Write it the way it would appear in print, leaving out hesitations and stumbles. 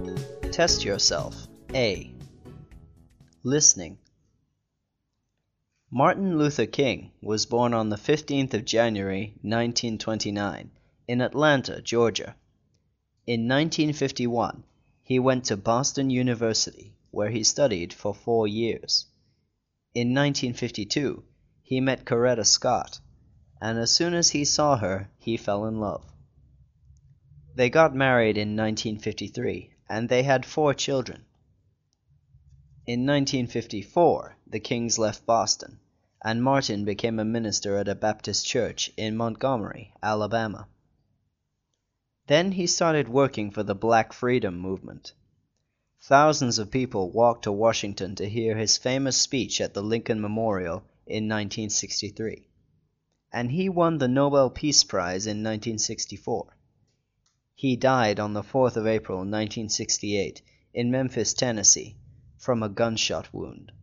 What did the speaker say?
Test yourself. A. Listening. Martin Luther King was born on the 15th of January, 1929, in Atlanta, Georgia. In 1951, he went to Boston University, where he studied for 4 years. In 1952, he met Coretta Scott, and as soon as he saw her, he fell in love. They got married in 1953, and they had 4 children. In 1954, the Kings left Boston, and Martin became a minister at a Baptist church in Montgomery, Alabama. Then he started working for the Black Freedom Movement. Thousands of people walked to Washington to hear his famous speech at the Lincoln Memorial in 1963, and he won the Nobel Peace Prize in 1964. He died on the 4th of April, 1968, in Memphis, Tennessee, from a gunshot wound.